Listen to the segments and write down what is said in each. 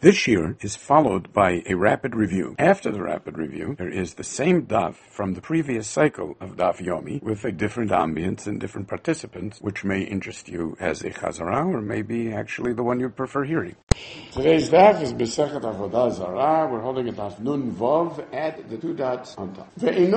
This year is followed by a rapid review. After the rapid review, there is the same daf from the previous cycle of Daf Yomi with a different ambience and different participants, which may interest you as a chazara or maybe actually the one you prefer hearing. Today's daf is Besechet Avodah Zarah. We're holding it daf Nun Vav at the two dots on top.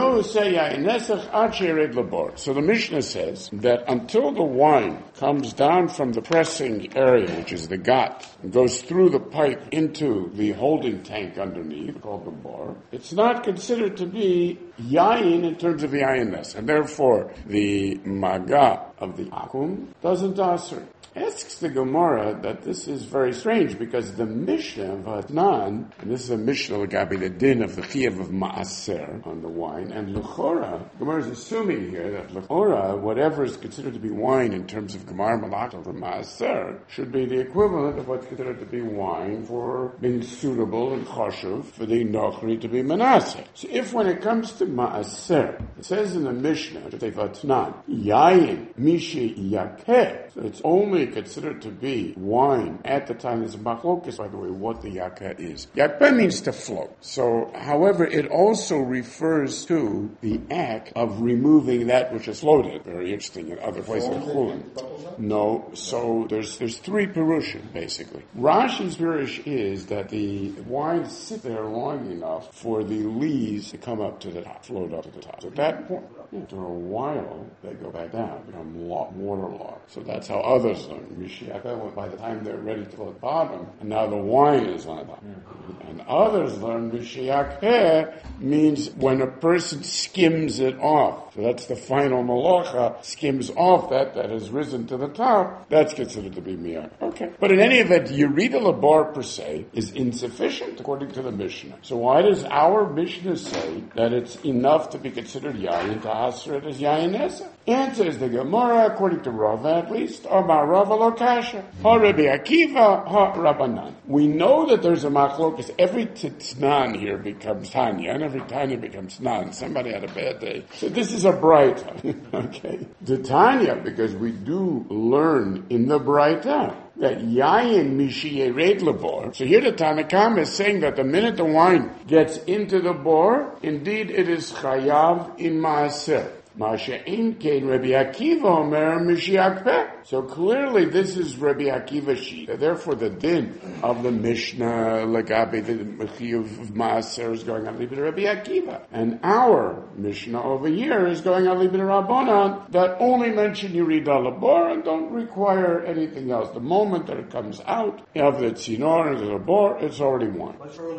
So the Mishnah says that until the wine comes down from the pressing area, which is the gat, and goes through the pipe into the holding tank underneath, called the bar, it's not considered to be yayin in terms of yayiness, and therefore the maga of the akum doesn't asr. Asks the Gemara that this is very strange because the Mishnah of Hatnan, and this is a Mishnah Lagabi, the din of the Chiyuv of Ma'aser on the wine, and L'chora, Gemara is assuming here that L'chora, whatever is considered to be wine in terms of Gemar Malach or Ma'aser, should be the equivalent of what's considered to be wine for being suitable and chashuv for the Nochri to be Manasseh. So if when it comes to Ma'aser, it says in the Mishnah, Hatnan, Yayin, Mishi Yakeh, so it's only considered to be wine at the time. There's a machlokes, by the way, what the yakeh is. Yakeh means to float. So, however, it also refers to the act of removing that which is floated. Very interesting in other places like Chulin. No, so there's three perushim, basically. Rashi's perush is that the wine sits there long enough for the lees to come up to the top, float up to the top. So at that point, after a while, they go back down, become waterlogged. So that's how others learn. Mishiakeh, by the time they're ready to go to the bottom, and now the wine is on the bottom. And others learn Mishiakeh means when a person skims it off. So that's the final malacha, skims off that has risen to the top. That's considered to be miyah. Okay. But in any event, Yerida Labar per se is insufficient according to the Mishnah. So why does our Mishnah say that it's enough to be considered yayin to asr it as yayin esa? Answers the Gemara, according to Rava at least, Amar Rava lo kasha, ha Rabbi Akiva, ha Rabbanan. We know that there's a machlokas. Every titnan here becomes Tanya, and every Tanya becomes Nan. Somebody had a bad day. So this is a Braita. Okay. The Tanya, because we do learn in the Braita that yayin mishiyered labor. So here the Tanakam is saying that the minute the wine gets into the bor, indeed it is chayav in maaser. Masha'in kein Rabbi Akiva omer mishiakpeh. So clearly this is Rabbi Akiva sheet. Therefore the din of the Mishnah, Lagabi, the Chiyuv of Maaser is going on Libid Rabbi Akiva. And our Mishnah over here is going on Libid Rabbanan that only mention Yerida Labor and don't require anything else. The moment that it comes out of the Tzinor and the Labor, it's already won.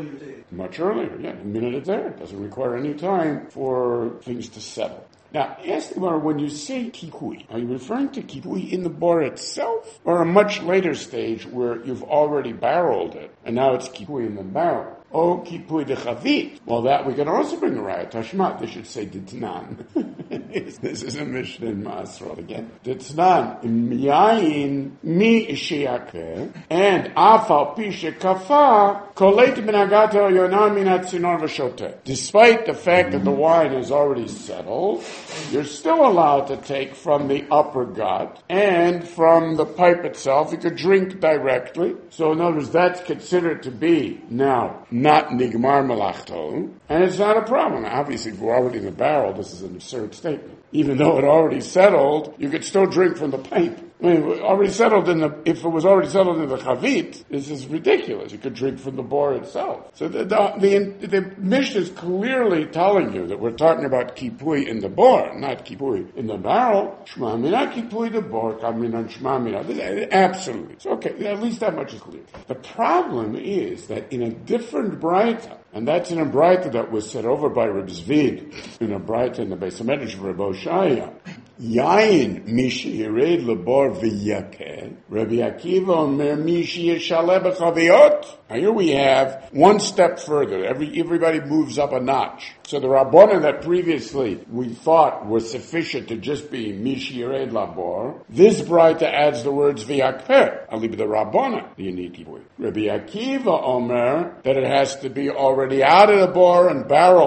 Much earlier, yeah. The minute it's there, it doesn't require any time for things to settle. Now, ask the Gemara, when you say kipui, are you referring to kipui in the bar itself, or a much later stage where you've already barreled it, and now it's kipui in the barrel? Oh, kipui de chavit. Well, that we can also bring a raya tashmat. They should say ditnan. This is a Mishnah in Masrot again. Ditnan miyayin mi ishiyakeh and afal pishe kafa koleit benagato yonam minat sinor v'shoteh. Despite the fact that the wine is already settled, you're still allowed to take from the upper gut and from the pipe itself. You could drink directly. So in other words, that's considered to be now not nigmar malachto, and it's not a problem. Obviously, if we're already in the barrel, this is an absurd statement. Even though it already settled, you could still drink from the pipe. I mean, if it was already settled in the chavit, this is ridiculous. You could drink from the bor itself. So the Mishnah is clearly telling you that we're talking about kipui in the bor, not kipui in the barrel. Shmamina kipui the bor, kamina shmamina. Absolutely. So okay, at least that much is clear. The problem is that in a different braita, and that's in a braita that was set over by Reb Zvid, in a braita in the Beis HaMedrash of Reb Oshaya. Yain mishi yired labor v'yakeh. Rabbi Akiva omer mishi yishaleh b'chaviot. Now here we have one step further. Everybody moves up a notch. So the Rabbana that previously we thought was sufficient to just be mishi yired labor, this braita adds the words v'yakeh. Alib the Rabbana, the unique way. Rabbi Akiva omer that it has to be already out of the bor and barreled.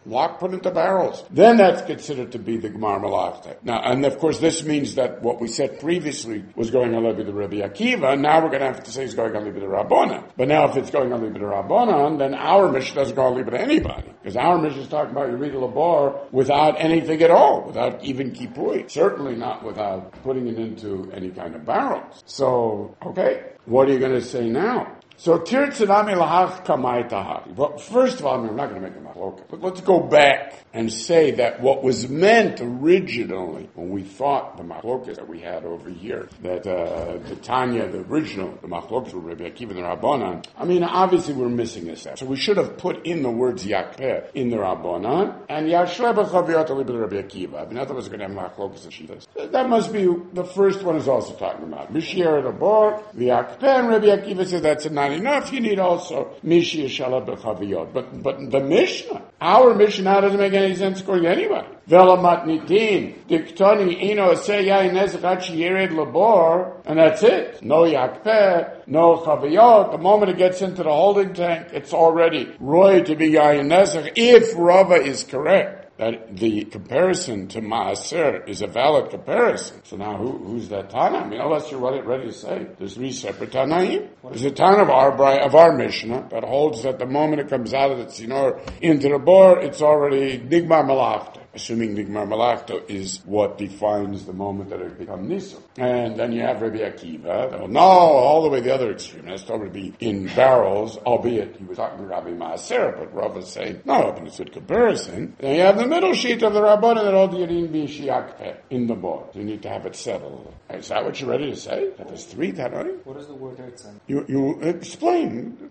locked, put into barrels. Then that's considered to be the Gemar Malachta. Now, and of course this means that what we said previously was going on Levi the Rabbi Akiva, now we're going to have to say it's going on Levi the Rabbanan. But now if it's going on Levi the Rabbanan, then our mission doesn't go on Levi to anybody. Because our mission is talking about Yerida Labar without anything at all, without even kipui. Certainly not without putting it into any kind of barrels. So, okay, what are you going to say now? So, tirtzanami lahach kamai tahari. Well, first of all, we're not going to make a machloket. But let's go back and say that what was meant originally, when we thought the machloket that we had over here, that the Tanya, the original, the machloket with Rabbi Akiva and the Rabbanan, I mean, obviously we're missing a step. So we should have put in the words yakpeh in the Rabbanan, and yashle b'chaviyot ali b'Rabbi Akiva. In other words, we're going to have machloket and shitas. That must be, the first one is also talking about. Mishier the bar, the yakpeh, and Rabbi Akiva said that's a not enough, you need also Mishi Yeshala B'Chaviyot. But the Mishnah, our Mishnah doesn't make any sense according to anybody. Vela matnitin, diktoni ino say yain nezechat sheyered labor, and that's it. No yakpeh, no chaviyot. The moment it gets into the holding tank, it's already roy to be yain nezech. If Rava is correct that the comparison to Maaser is a valid comparison. So now who's that Tana? I mean, unless you're ready to say there's three separate Tanaim. There's a Tana of our Mishnah that holds that the moment it comes out of the Tzinor into the bor, it's already Nigmar Malachta. Assuming Nigmar Malachta is what defines the moment that it becomes Nisun. And then you have Rabbi Akiva. No, all the way the other extreme. It has to already be in barrels, albeit he was talking to Rabbi Maaser, but Rav was saying, no, but it's a good comparison. Then you have the middle sheet of the Rabbanan that all the Yerin be Shiakpeh in the board. You need to have it settled. Is that what you're ready to say? That there's three Tanoim? What is the word Erzan? You explain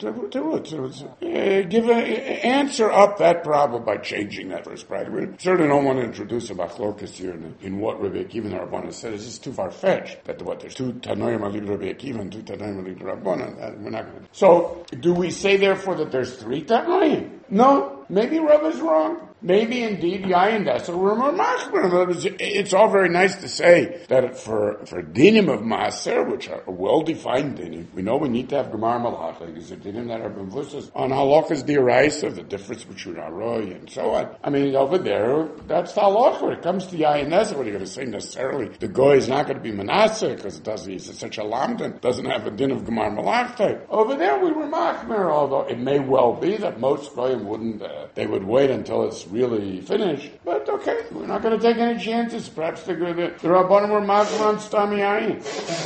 give an answer up that problem by changing that first bracket. We certainly don't want to introduce a machlokas here in what Rabbi Akiva and the Rabbanan said. It's just too far-fetched. That there's two Tanoim alib Rabbi Akiva and two Tanoim alib Rabbanan. We're not going to. So, do we say therefore that there's three Tanoim? No. Maybe Rav is wrong. Maybe indeed Yayin Dasa were more machmer. It's all very nice to say that for dinim of Maaser, which are well-defined dinim, we know we need to have Gemar Malach, because the dinim that are b'mvusas on halachas d'oraisa, the difference between Aroi and so on. I mean, over there, that's the halacha. When it comes to Yayin Dasa, what are you going to say necessarily? The goy is not going to be Manasseh, because he's such a lamdan, doesn't have a din of Gemar Malach type. Over there, we were machmer, although it may well be that most goyim wouldn't, they would wait until it's really finished. But okay, we're not going to take any chances. Perhaps the Rabbanim were machmer on Stam Yayin.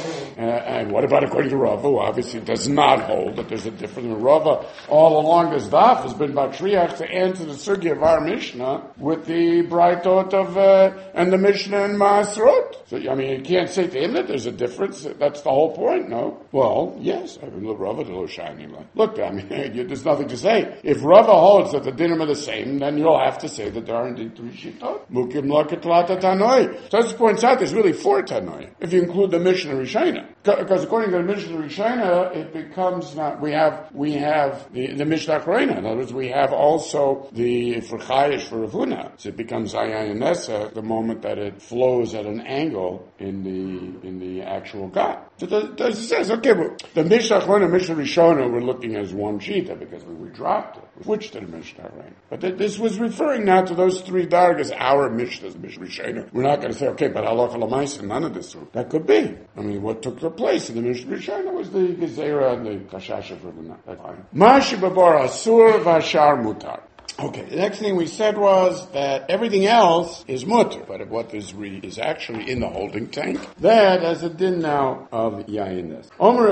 And what about according to Rava, who obviously does not hold that there's a difference in Rava? All along this daf has been Batriach to answer the sugi of our Mishnah with the Braitot of, and the Mishnah in Maasrot. So, I mean, you can't say to him that there's a difference. That's the whole point, no? Well, yes, I mean, Rava to shining light. Look, I mean, there's nothing to say. If Rava holds that the dinim are the same, then you'll have to say that there are indeed three shittot. Mukim laketlata tanoi. So this points out there's really four tanoi, if you include the Mishnah Rishayna. Because according to the Mishnah Rishayna, it becomes not, we have the Mishnah Achrayna. In other words, we have also the for Chayish for Ravuna. So it becomes Ayan Nesa the moment that it flows at an angle in the actual God. So it says, okay, well, the Mishnah Achrayna and Mishnah Rishayna we're looking as one shita because we dropped it. We switched to the Mishnah Achrayna. But this was referring now to those three dargas, our Mishnahs, Mishnah Rishayna. We're not going to say, okay, but halacha l'maisa, none of this. That could be. I mean, what took the place in the Mishnah Rishayna was the Gezerah and the Kashash of Ravuna. That's fine. Mashi babar asur v'ashar mutar. Okay, the next thing we said was that everything else is mutter, but what is actually in the holding tank, that has a din now of yayiness.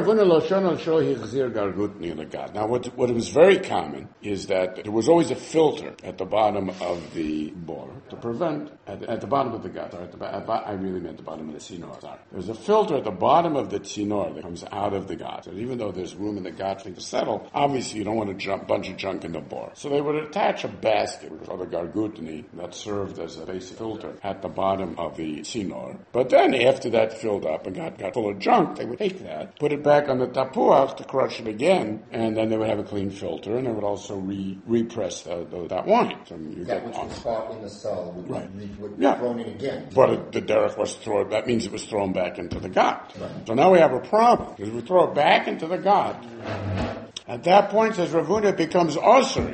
Now, what was very common is that there was always a filter at the bottom of the bor to prevent, at the bottom of the gut, I really meant the bottom of the tzinor. Sorry. There's a filter at the bottom of the tzinor that comes out of the gut. So even though there's room in the gut to settle, obviously you don't want a bunch of junk in the bor. So they would attach a basket, which was called a gargutni, that served as a basic filter at the bottom of the tzinor. But then after that filled up and got full of junk, they would take that, put it back on the tapuach to crush it again, and then they would have a clean filter, and they would also repress that wine. So you that which was caught in the cell would be thrown in again. But the derech was thrown, that means it was thrown back into the gut. Right. So now we have a problem, because we throw it back into the gut. At that point, says Ravuna, it becomes osir again.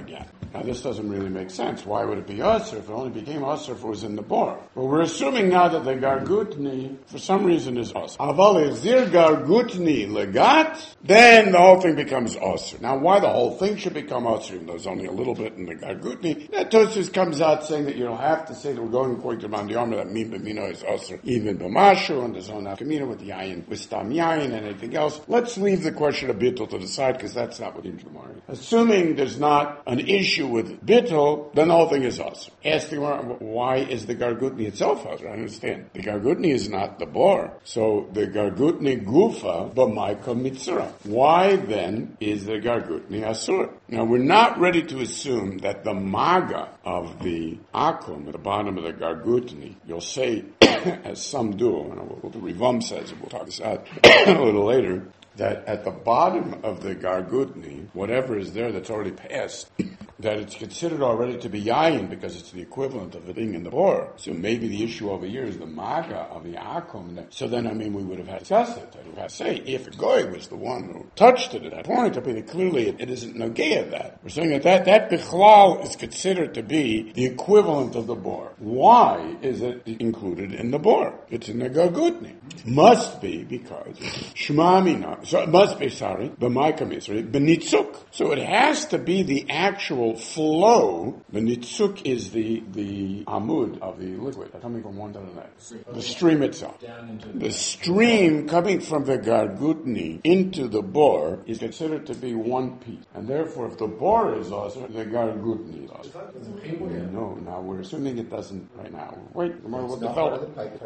Now this doesn't really make sense. Why would it be Asr if it only became Asr if it was in the bor? Well, we're assuming now that the Gargutni, for some reason, is Asr. Aval Zir Gargutni Legat, then the whole thing becomes Asr. Now why the whole thing should become Asr, even though there's only a little bit in the Gargutni, that Tosfos comes out saying that you don't have to say that we're going according to Mandi Amr, that Min B'mino is Asr, even B'mashu, and there's no Nafkamina with Yayin, with Stam Yayin, and anything else. Let's leave the question of Bittul to the side, because that's not what the Gemara is. Assuming there's not an issue with Bittul, then the whole thing is Asr. Ask the Gemara, why is the Gargutni itself Asr? I understand. The Gargutni is not the bor. So the Gargutni Gufa, B'maika Mitzra. Why then is the Gargutni Asur? Now we're not ready to assume that the Maga of the Akum at the bottom of the Gargutni, you'll say, as some do, and what the Rivam says, and we'll talk this out a little later, that at the bottom of the Gargutni, whatever is there that's already passed, that it's considered already to be yayin because it's the equivalent of it being in the bor. So maybe the issue over here is the maga of the akum. So then, we would have had to discuss it. I would have to say, if Goy was the one who touched it at that point, clearly it isn't nogea of that. We're saying that bichlal is considered to be the equivalent of the bor. Why is it included in the bor? It's in the Gargutni. Must be because Shmamina. So it must be, b'maika Mitzri, b'nitzuk. So it has to be the actual flow. The nitzuk is the amud of the liquid coming from one to the next. The stream itself. The stream coming from the Gargutni into the bor is considered to be one piece. And therefore, if the bor is also, the Gargutni is also. No, now we're assuming it doesn't right now. Wait, we'll develop.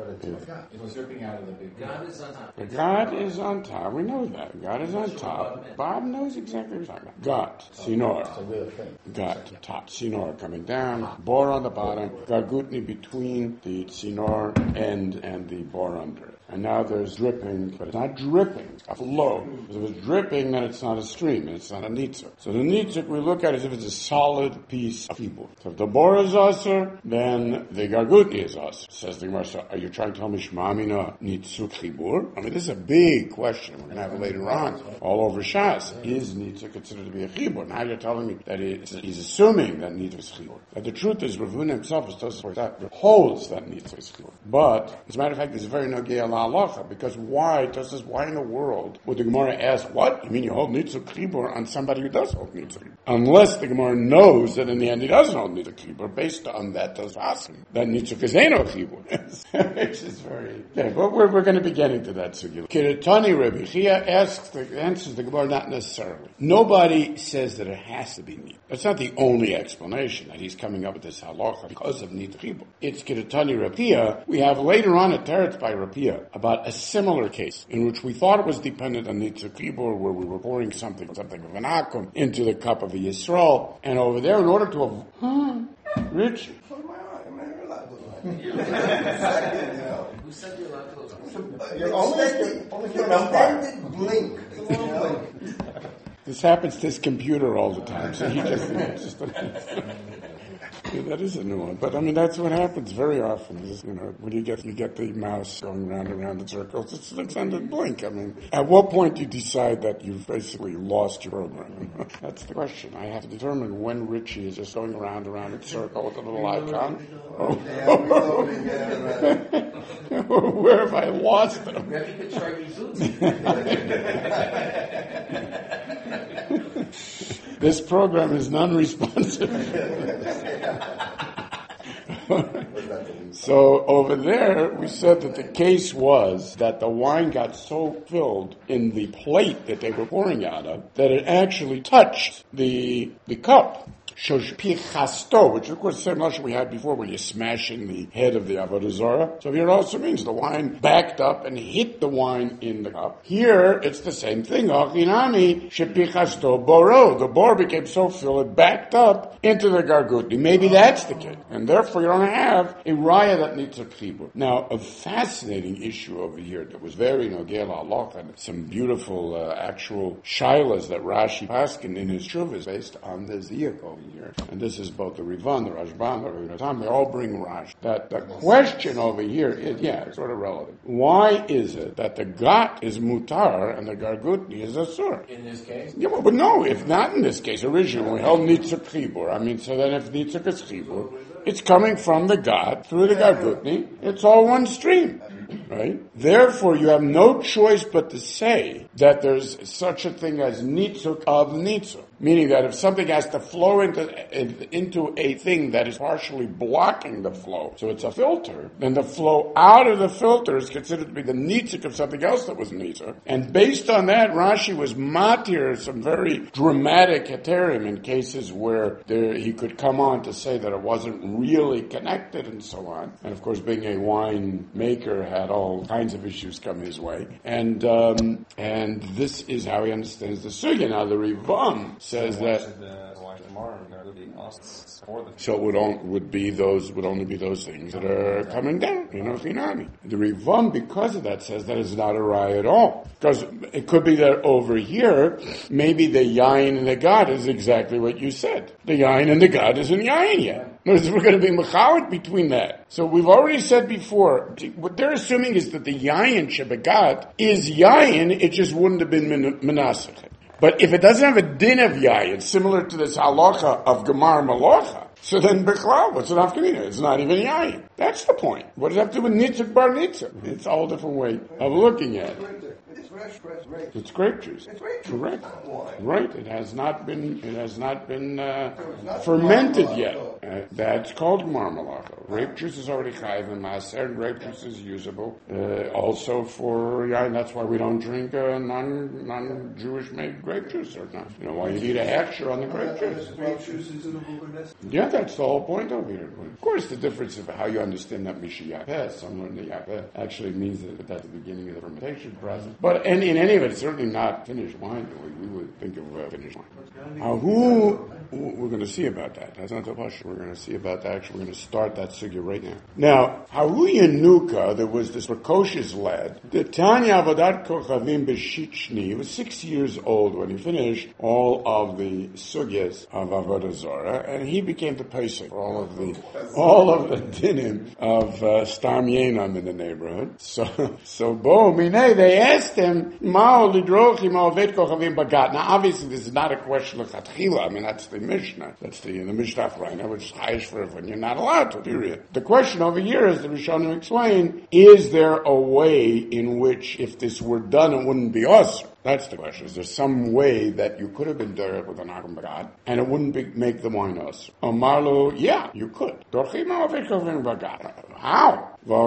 It was dripping out of the big God is on top. The God is on top. We know that. God is on top. Bob knows exactly what he's talking about. God, Sinor. God, top. Sinor coming down. Bor on the bottom. Gargutni between the Sinor and the bor under it. And now there's dripping, but it's not dripping, a flow. Because if it's dripping, then it's not a stream, and it's not a nitzuk. So the nitzuk we look at as if it's a solid piece of chibur. So if the bor is aser, then the Gargutni is aser. Says the Gemara, so are you trying to tell me shmamina nitzuk chibur? This is a big question we're going to have later on, all over Shas. Is nitzuk considered to be a chibur? Now you're telling me that he's assuming that nitzuk is chibur. But the truth is, Rav Huna himself holds that nitzuk is chibur. But, as a matter of fact, there's a very nogea halacha, because why in the world would the Gemara ask, what? You mean you hold nitzuk chibur on somebody who does hold nitzuk? Unless the Gemara knows that in the end he doesn't hold nitzuk chibur, based on that does ask him. That nitzuk is no chibur. Which is very, okay, but we're going to be getting to that sugya. Kiratani Rebbe Chia answers the Gemara not necessarily. Nobody says that it has to be nitzuk. That's not the only explanation that he's coming up with this halacha because of nitzuk chibur. It's Kiratani Rebbe Chia. We have later on a teretz by Rebbe Chia about a similar case in which we thought it was dependent on nitzuk chibur, where we were pouring something of an akum into the cup of a Yisrael, and over there in order to Rich. Who said you're allowed to close? You're only for an extended blink. This happens to his computer all the time, so he just yeah, that is a new one, but that's what happens very often. Is, when you get the mouse going round and round in circles, it's an extended blink. At what point do you decide that you've basically lost your program? That's the question. I have to determine when Richie is just going around and round in circle with a little icon. Where have I lost them? Maybe you could try This program is non-responsive. So over there, we said that the case was that the wine got so filled in the plate that they were pouring out of that it actually touched the cup. Shoshpichasto, which of course the same lesson we had before, where you're smashing the head of the avodah zarah. So here it also means the wine backed up and hit the wine in the cup. Here it's the same thing. Achinami shepichasto boro. The bor became so filled it backed up into the Gargutni. Maybe that's the case, and therefore you don't have a raya that needs a chibur. Now, a fascinating issue over here that was very nogea la'alocha, and some beautiful actual shilas that Rashi Paskin in his Shuvah is based on the Ziyakov. over here, and this is both the Rivan, the Rashban, the Rabbeinu Tam, they all bring Rash, that the question over here is, it's sort of relevant. Why is it that the Gat is Mutar and the Gargutni is Asur? In this case? Yeah, but no, if not in this case, originally we held Nitzuk Chibur. So then if Nitzuk is Chibur, it's coming from the Gat through the Gargutni, it's all one stream. Right? Therefore, you have no choice but to say that there's such a thing as nitzuk of nitzuk. Meaning that if something has to flow into a thing that is partially blocking the flow, so it's a filter, then the flow out of the filter is considered to be the nitzuk of something else that was nitzuk. And based on that, Rashi was matir some very dramatic heterim in cases where he could come on to say that it wasn't really connected and so on. And of course, being a wine maker had all kinds of issues come his way. And this is how he understands the sugya. Now the Rivam says that so it would only be those things that are coming down, Finami. The Rivam, because of that, says that it's not a raya at all. Because it could be that over here, maybe the yain and the God is exactly what you said. The yain and the God isn't yain yet. In other words, we're going to be mechawit between that. So we've already said before, what they're assuming is that the yain shebegat is yain, it just wouldn't have been menasach. But if it doesn't have a din of yayin, similar to this halacha of gemar malacha, so then bichlal, what's an afkamina? It's not even yayin. That's the point. What does it have to do with nitzuk bar nitzuk? It's all a different way of looking at it. It's grape juice. Correct. Right. It has not been fermented yet. That's called marmalade. Grape juice is already chayiv and maaser, and grape juice is usable also for yayin. That's why we don't drink non-Jewish made grape juice or not. Why you need a hechsher on the grape juice. Yeah, that's the whole point over here. Of course, the difference of how you understand that mishiyapeh, somewhere in the yapeh, actually means that that's the beginning of the fermentation process. But in any event, it's certainly not finished wine. We would think of finished wine. We're going to see about that. That's not the question. We're going to see about that. Actually, we're going to start that sugya right now. Now, Haru Yanuka, there was this precocious lad. The Tanya Avodat Kochavim Beshichni. He was 6 years old when he finished all of the sugyas of Avodah Zorah, and he became the pesach for all of the dinim of Stam Yenam in the neighborhood. So Bo Minei, they asked him, Mao Lidrochi Mao Vet Kochavim Bagat. Now, obviously, this is not a question of Chatchila. I mean, that's the Mishnah. That's the Mishnah right now, which is chayish for when you're not allowed to, period. The question over here is, the Rishonim explain, is there a way in which, if this were done, it wouldn't be us? That's the question. Is there some way that you could have been derech with an Akum Bagad and it wouldn't make the wine us? Marlo, yeah, you could. How?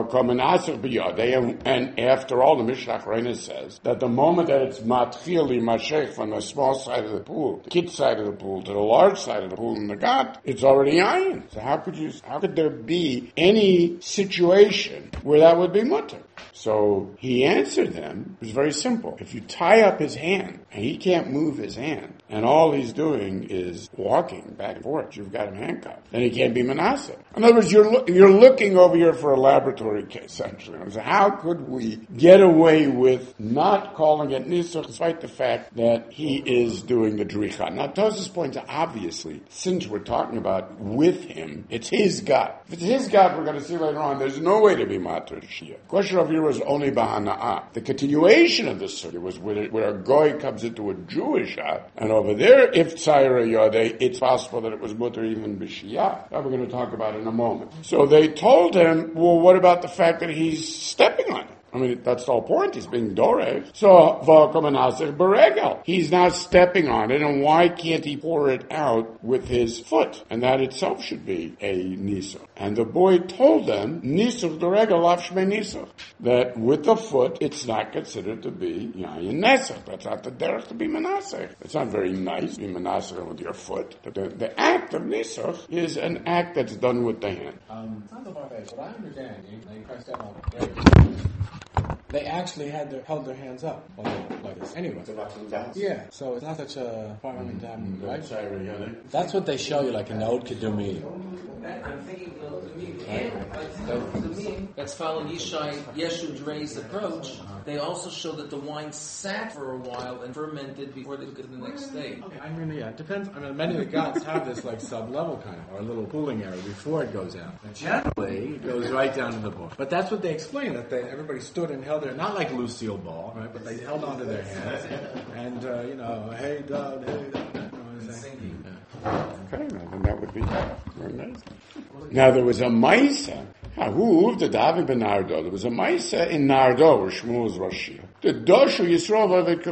And after all, the Mishnah Achrayna says that the moment that it's matchili mashech from the small side of the pool, the kid side of the pool, to the large side of the pool in the God, it's already ayin. So how could there be any situation where that would be mutter? So he answered them. It was very simple. If you tie up his hand and he can't move his hand, and all he's doing is walking back and forth, you've got him handcuffed, then he can't be Manasseh. In other words, you're looking over here for a laboratory case, essentially. So how could we get away with not calling it Nisuch, despite the fact that he is doing the Dricha? Now, Tosfos points out, obviously, since we're talking about with him, it's his God. If it's his God, we're going to see later on, there's no way to be Matur Shia. The question over here was only Bahana'ah. The continuation of the sugya was where a goy comes into a Jewish shop, and over there, if Tzaira Yodeh, it's possible that it was Mutter even B'Shiyah. That we're going to talk about in a moment. So they told him, well, what about the fact that he's stepping on it? I mean, that's the whole point. He's being doreh. So, he's now stepping on it, and why can't he pour it out with his foot? And that itself should be a nisuch. And the boy told them, nisuch doregel lafshmei nisuch, that with the foot, it's not considered to be yayin nesach. That's not the derech to be menasech. It's not very nice to be menasech with your foot. But the act of nisuch is an act that's done with the hand. It's not so far-fetched. What I understand, you kind of step on they actually held their hands up like this. Anyway. They're not from down. Yeah, so it's not such a far right? That's what they show you, like in the Od Kedumim. I'm thinking that's following Yeshu Dre's approach. They also show that the wine sat for a while and fermented before they took it to the next stage. Okay, I mean, yeah, it depends. I mean, many of the ghats have this like sub-level kind of, or a little cooling area before it goes out. And generally, it goes right down to the bowl. But that's what they explain, that everybody stood and held their, not like Lucille Ball, right? But they held onto their hands and, hey, Doug, hey, Doug. Okay, well, then that would be very nice. Now there was a Maisa. Ahuv the David ben Nardo. There was a Maisa in Nardo where Shmuel was Rosh. The Doshu Yisrael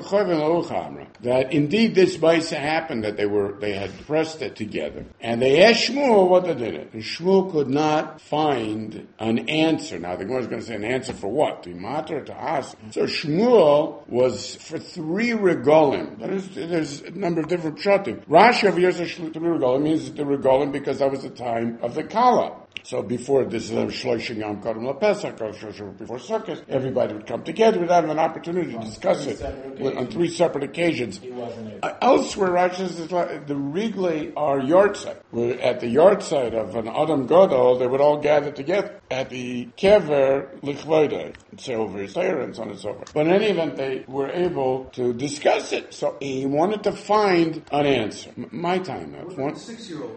that indeed this Maisa happened, that they had pressed it together, and they asked Shmuel what they did it. And Shmuel could not find an answer. Now the Gemara is going to say an answer for what? To matter to ask. So Shmuel was for 3 regolim. There's a number of different pshatim. Rashi over here says 3 regolim means the regolim because that was the time of the Kala. So before this Shloshim Yom Kodem LaPesach, before Sukkot, everybody would come together. We'd have an opportunity to discuss it on 3 separate occasions. Elsewhere, Rashi says the Riglei are yahrzeit. At the yahrzeit of an Adam Gadol, they would all gather together at the Kever Lichvoidei, say over his Torah and so on and so forth. But in any event, they were able to discuss it. So he wanted to find an answer. My time. 6-year-old.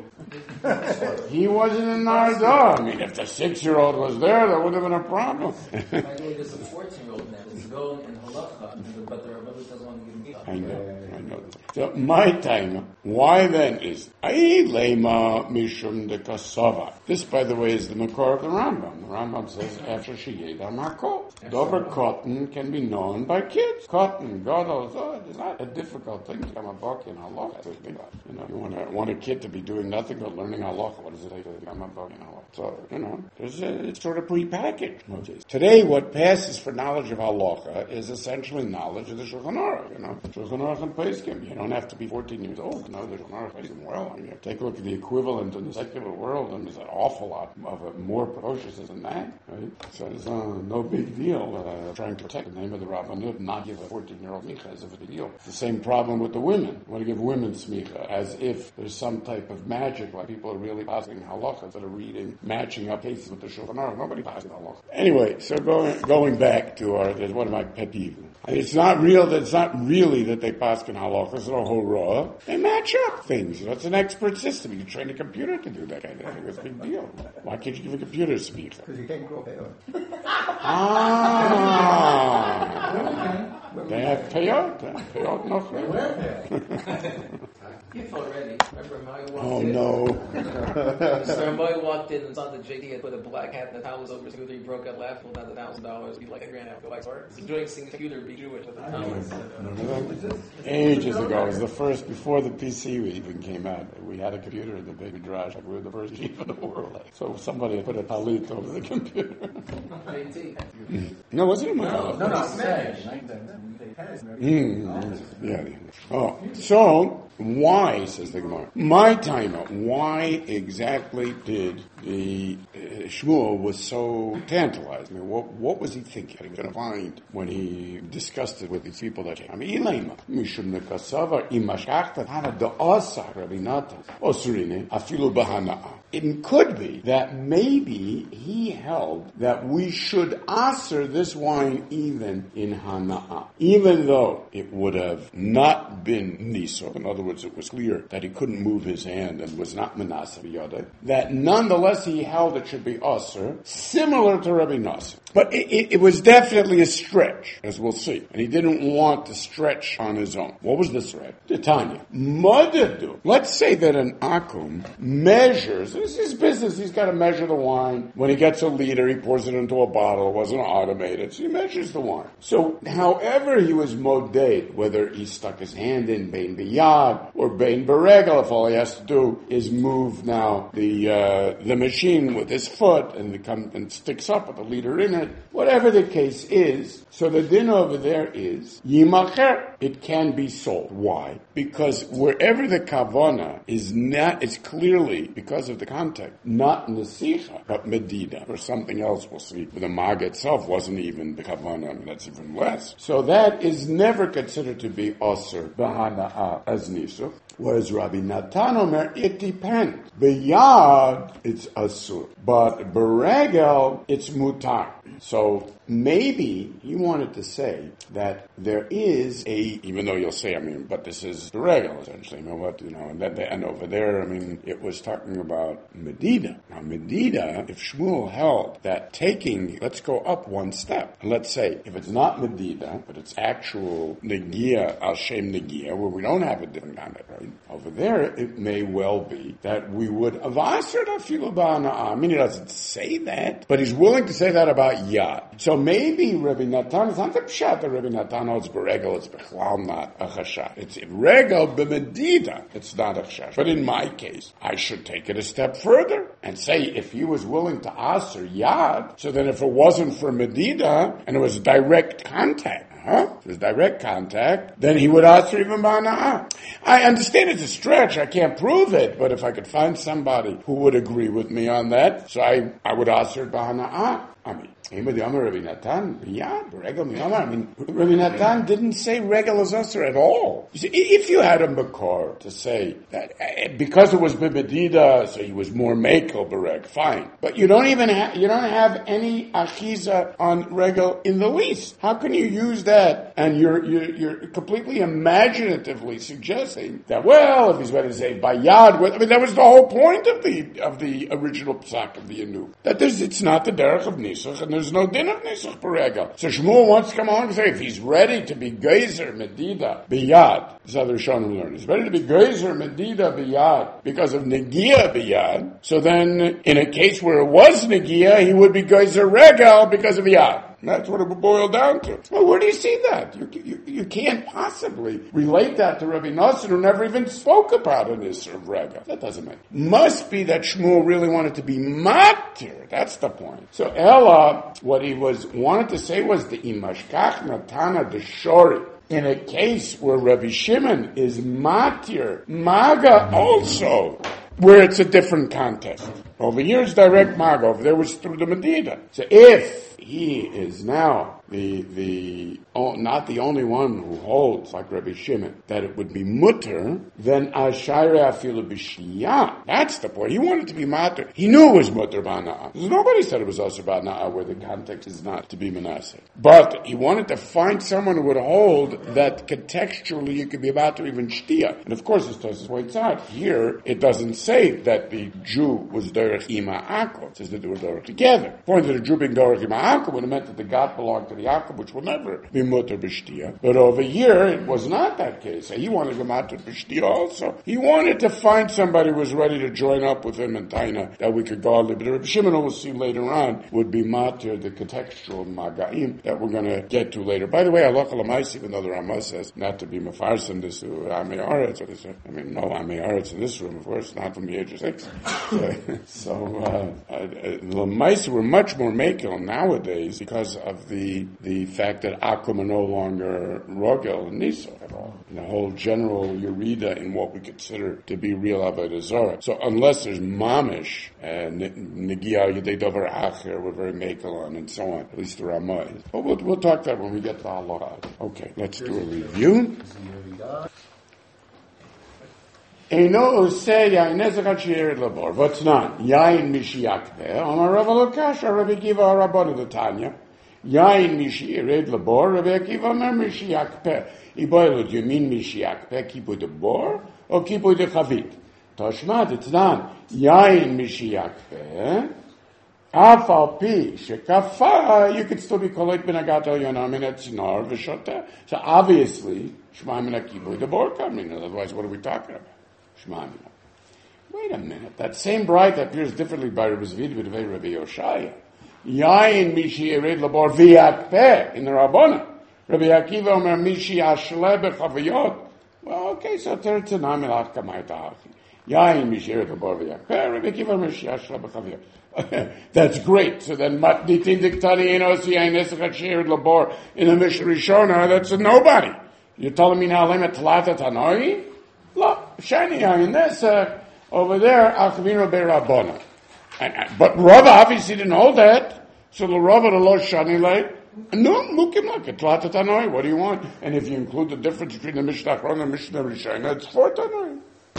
He wasn't in Nardo. I mean, if the 6-year-old was there, that would have been a problem. By the way, there's a 14-year-old now. It's going in halacha, but the Rebbe doesn't want to give him. I know. So my time, why then is Lema Mishum de Kasava. This, by the way, is the Makor of the Rambam. The Rambam says after Sheyeda Makor. Dover cotton can be known by kids. Cotton, Gadol, it's not a difficult thing to become a baki in halacha. You want a kid to be doing nothing but learning halacha. What does it take to become a baki in halacha? So, it's sort of prepackaged. Today, what passes for knowledge of halacha is essentially knowledge of the Shulchan Aruch. Shulchan Aruch and Pesachim. You don't have to be 14 years old to know the Shulchan Aruch Pesachim well. I mean, take a look at the equivalent in the secular world, and there's an awful lot of it more precocious than that, right? So it's no big deal trying to protect the name of the Rabbanut, not give a 14-year-old smicha as if it's a big deal. It's the same problem with the women. You want to give women smicha as if there's some type of magic, like people are really passing halacha that are reading, matching up cases with the Shulchan Aruch. Nobody passes halacha. Anyway, so going back to one of my pet peeves. It's not really that they pass in halacha. It's no hurrah. They match up things. It's an expert system. You can train a computer to do that kind of thing. It's a big deal. Why can't you give a computer smicha? Because you can't grow peot. They have peot. Peot nothing. If already. Remember Maya walked in? Oh, no. So Maya walked in and saw that JD had put a black hat and the towel was over his computer. He broke out laughing about $1,000. He'd like a grand after like art. He's enjoying seeing the computer be Jewish with the towel. Ages ago. It was the first, before the PC even came out. We had a computer in the big garage. Like we were the first chief in the world. So somebody put a talit over the computer. No, wasn't it my No, Yeah. Oh, so why, says the Gemara, my timer, why exactly did the Shmuel was so tantalized? I mean, what was he thinking? He was going to find when he discussed it with these people that came. I mean, it could be that maybe he held that we should aser this wine even in Hana'ah, even though it would have not been Niso. In other words, it was clear that he couldn't move his hand and was not Menaseh B'yodeh. That nonetheless he held it should be aser, similar to Rabbi Nasser. But it was definitely a stretch, as we'll see. And he didn't want to stretch on his own. What was the stretch? Tanya. Madadu. Let's say that an akum measures, this is his business, he's got to measure the wine. When he gets a liter, he pours it into a bottle. It wasn't automated, so he measures the wine. So, however he was modate, whether he stuck his hand in bein biyad, biyad or bein beregel, if all he has to do is move now the machine with his foot and sticks up with the leader in it, whatever the case is. So the din over there is yimacher. It can be sold. Why? Because wherever the kavana is not, it's clearly, because of the context, not nesicha, but medida, or something else we'll see. The mag itself wasn't even the kavana, I mean, that's even less. So that is never considered to be osir b'hana'ah as nisuch. Whereas Rabbi Natan Omer, it depends. B'yad, it's asur. But beregel, it's mutar. So maybe he wanted to say that there is even though you'll say, but this is the regel, essentially. And over there, it was talking about Medida. Now, Medida, if Shmuel held that let's go up one step. Let's say, if it's not Medida, but it's actual Negia, Al-Shem Negia, where we don't have a different kind of, right? Over there, it may well be that we would have answered afilu ba'ana'ah. He doesn't say that, but he's willing to say that about Yad. So maybe Rabbi Natan, it's not the pshat that Rabbi Natan holds beregel, it's bechlal not a chashash. It's regel b'medida, it's not a chashash. But in my case, I should take it a step further and say if he was willing to answer Yad, so then if it wasn't for Medida and it was direct contact, if it was direct contact, then he would answer even ba'ana'ah. I understand it's a stretch, I can't prove it, but if I could find somebody who would agree with me on that, so I would answer ba'ana'ah. Rabbi Natan didn't say regel is usher at all. You see, if you had a makor to say that because it was b'medida, so he was more mekel bereg, fine. But you don't have any achiza on regel in the least. How can you use that? And you're completely imaginatively suggesting that, well, if he's ready to say bayad, that was the whole point of the original psak of the Anu. That it's not the derech of Nisuch, and there's no din of Nisuch Beregel. So Shmuel wants to come along and say, if he's ready to be geyser medida biyad, this is how the Rishonim learn. He's ready to be geyser medida biyad because of negia biyad. So then, in a case where it was negia, he would be geyser regel because of yad. That's what it would boil down to. Well, where do you see that? You can't possibly relate that to Rabbi Nassim, who never even spoke about an Isser of Rega. That doesn't make. Must be that Shmuel really wanted to be matir. That's the point. So Ella, what he wanted to say was the imashkach natana deshori. In a case where Rabbi Shimon is matir, maga also, where it's a different context. Over here is direct maga. Over there was through the Medida. So if he is now not the only one who holds, like Rabbi Shimon, that it would be mutter, then ashayre afilu b'shiyah. That's the point. He wanted to be matter. He knew it was mutter b'ana'ah. Nobody said it was also b'ana'ah where the context is not to be menaseh. But he wanted to find someone who would hold that contextually you could be about to even shtia. And of course, this Tosfos points out, here it doesn't say that the Jew was derech ima Yaakov. It says that they were derech together. According to the Jew being derech ima Yaakov would have meant that the God belonged to the Yaakov, which will never be mutter b'shtia. But over here, it was not that case. He wanted to be mutter b'shtia also. He wanted to find somebody who was ready to join up with him in Taina that we could go on. But Rabbi Shimon, we'll see later on, would be matter the contextual magaim that we're going to get to later. By the way, halacha l'maisa, even though the Ramah says not to be mefarsim this Amei Aretz, no Amei Aretz in this room, of course, not from the age of 6. So l'maisa were much more makel nowadays because of the fact that Akum are no longer Rogel and Niso at all. And the whole general Yerida in what we consider to be real Avodah Zarah. So unless there's Mamish and Negia Yedei Dover Acher, we're very makel on, and so on. At least the Ramah is. But we'll talk that when we get to the halacha. Okay, let's do a review. Eino usei yain nezachat she'ered labor. What's not? Yain mishiyakbeh. Amar Rav Elokasha, Rabbi Akiva Rabban the Tanya. Yain mishi'ered labor. Rabbi Akiva Amar mishiyakbeh. Iboilud, you mean mishiyakbeh? Kipu de bor or kipu de chavit? Toshmat, it's not. Yain mishiyakbeh. Afal pi shekafa, you could still be kolek ben agat el yonam in etzinor v'shoteh. So obviously, shema min akibu de bor coming. Otherwise, what are we talking about? Shema min. Wait a minute. That same bright appears differently by Rabbi Zvid v'dvei Rabbi Yoshaya. Yain mishi ered labor v'yakpeh in the Rabbana. Rabbi Akiva omer mishi ashle b'chavayot Well, okay, so turn to Namilat Kamaita. Yain Mishir the Borvia. That's great. So then Matnitin Diktari Enos Yain Esachat Shir Labor in the Mishnah Rishona, that's a nobody. You're telling me now Lema Tlata Tanoi? Look, Shani Yain Nesach over there, Achavino Berabona. But Rava obviously didn't hold that. So the Rava the Lo Shani like, no, Mukim like it, Tlata Tanoi, what do you want? And if you include the difference between the Mishnah Achron and the Mishnah Rishona, it's 4 Tanoi.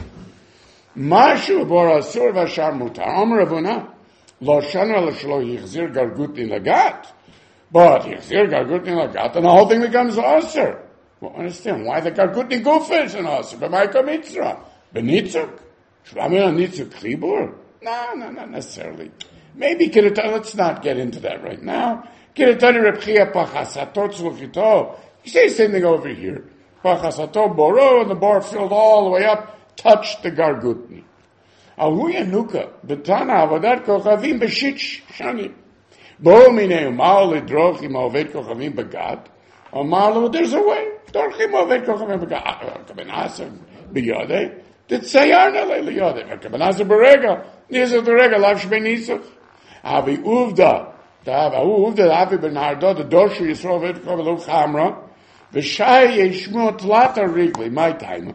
Mashu Bor Asur Vashar Mutar. Omer Avuna. Lo Shana L'Shlo Yichzir Gargutni Lagat. But Yichzir Gargutni Lagat, and the whole thing becomes Asur. Well, understand, why the Gargutni Gufa is an Asur? B'maika Mitzra. B'nitzuk? Shramil Nitzuk Chibur? No, not necessarily. Maybe Kiritani, let's not get into that right now. Kiritani Reb Chia Pachasato Tzluchito. You say the same thing over here. Pachasato Boro, and the bar filled all the way up, touched the Gargutni. Ahuya Nuka, Betana Avodat Kochavim B'shich Shani. Bo Mineu Ma'al Lidrochim Ovet Kochavim Begat. Or Ma'al, there's a way. Dorchim Ovet Kochavim Begat. Kabenasa B'yodeh. T'tzayarna Le'yodeh. Kabenasa Berega. Nisa Berega, Lav Shbei Nisach. Avi Uvda. Avi B'nardo, the Dorshu Yisrael Ovet Kochavim Chamra. V'shai Yeshmu Tlata Rigli, my time.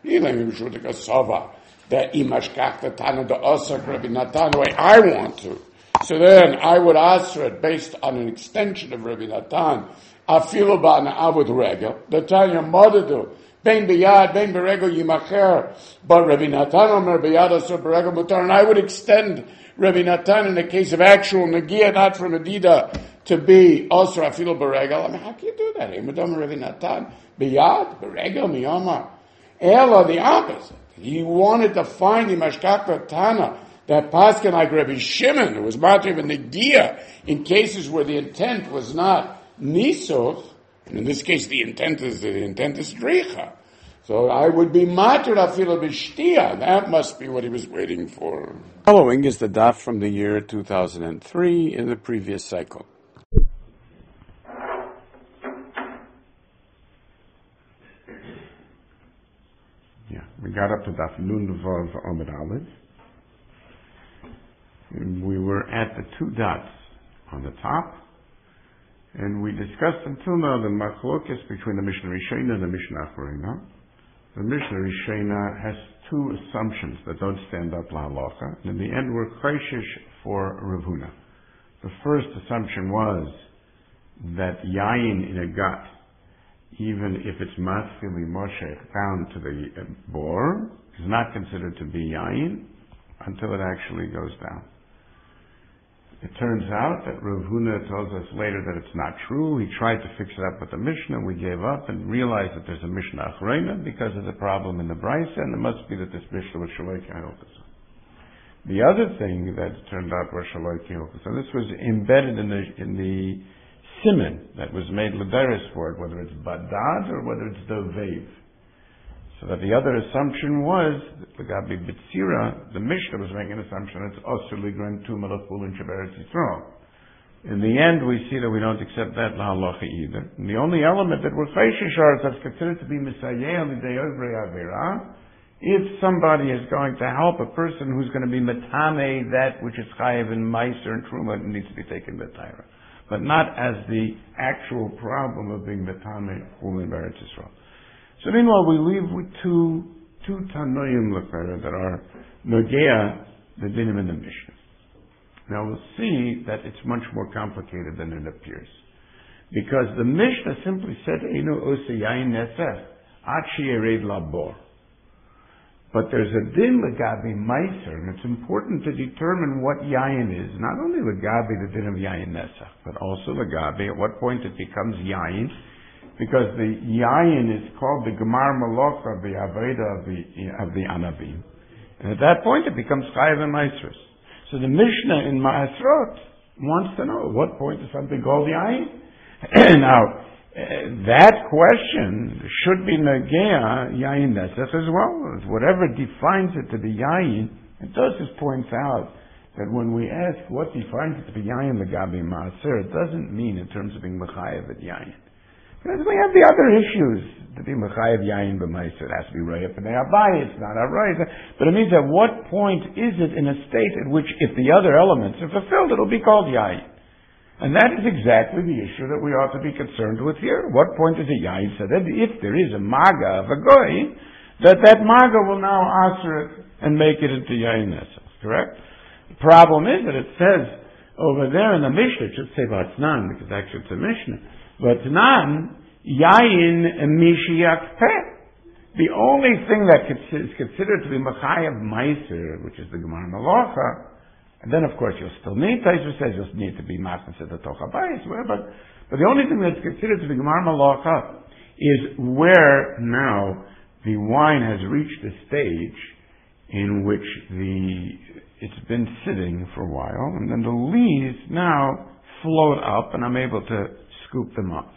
That imashkach the Tana the Osak Rabbi Natan the way I want to. So then I would answer it based on an extension of Rabbi Natan. Afilu ba'na avud regel. The Tanya mother do. Bein biyad, bein beregel yimacher. But Rabbi Natan omer biyad asur beregel mutar. And I would extend Rabbi Natan in the case of actual negia, not from Adida, to be asur afilu beregel. I mean, how can you do that? Emadam Rabbi Natan. Biyad, beregel, miyamar. Ella, the opposite. He wanted to find the Mashkach Tana, that Paskin like Rabbi Shimon, who was Matriv and Negia, in cases where the intent was not Nisuch, and in this case the intent is Dricha. So I would be Matriv Afila B'Shtia. That must be what he was waiting for. Following is the daf from the year 2003 in the previous cycle. We got up to Daf Nun Vav Amud Aleph. We were at the 2 dots on the top, and we discussed until now the machlokes between the Mishnah Rishona and the Mishnah Acharona. The Mishnah Rishona has 2 assumptions that don't stand up la halacha, and in the end we're chayshish for Rav Huna. The first assumption was that yayin in a gut, even if it's matzili moshech bound to the bor, is not considered to be yayin until it actually goes down. It turns out that Rav Huna tells us later that it's not true. He tried to fix it up with the Mishnah. We gave up and realized that there's a Mishnah Acharona because of the problem in the Brisa, and it must be that this Mishnah was Shaloi Kehilchos. The other thing that turned out was Shaloi Kehilchos, and this was embedded in the siman that was made lederis for it, whether it's badad or whether it's dovev. So that the other assumption was that Lagabi Bitsira, the Mishnah was making an assumption it's osur ligran tu malachul in Sheberetz Yisrael. In the end, we see that we don't accept that la halacha either. And the only element that we're chayshish is that's considered to be misayeh l'idei ovrei avera, if somebody is going to help a person who's going to be metame that which is chayev in meiser and truma, it needs to be taken b'tayra, but not as the actual problem of being metame chul in Beretz Yisrael. So meanwhile, we leave with two tanoim l'chara that are nogea the dinim in the Mishnah. Now we'll see that it's much more complicated than it appears, because the Mishnah simply said einu ose yain nesef ad sheyered labor. But there's a din legabi meiser, and it's important to determine what yayin is. Not only legabi the din of yayin nesach, but also legabi at what point it becomes yayin, because the yayin is called the gemar malocha, the aveda of the anavim, and at that point it becomes chayav and meisros. So the Mishnah in Ma'asrot wants to know at what point is something called yayin. Now, that question should be negea yayin nesach as well. Whatever defines it to be yayin, it just points out that when we ask what defines it to be yayin legabi maaser, it doesn't mean in terms of being mechayev at yayin. Because we have the other issues. To be Mechayev Yayin B'Maiser, it has to be Roya P'nei Abai, it's not a Roya. But it means at what point is it in a state in which if the other elements are fulfilled, it'll be called Yayin. And that is exactly the issue that we ought to be concerned with here. What point is it Yayin? So that if there is a Maga of a Goy, that Maga will now answer it and make it into Yayin Nesach, correct? The problem is that it says over there in the Mishnah, it should say Vatnan, because actually it's a Mishnah, Vatnan, Yayin Mishiyak Peh. The only thing that is considered to be Mechayev Meiser, which is the Gemara Malacha, and then of course you'll still need, Taisva says you'll need to be Machnas at the Toch HaBayis, but the only thing that's considered to be Gemara Malacha is where now the wine has reached the stage in which it's been sitting for a while, and then the leaves now float up and I'm able to scoop them up.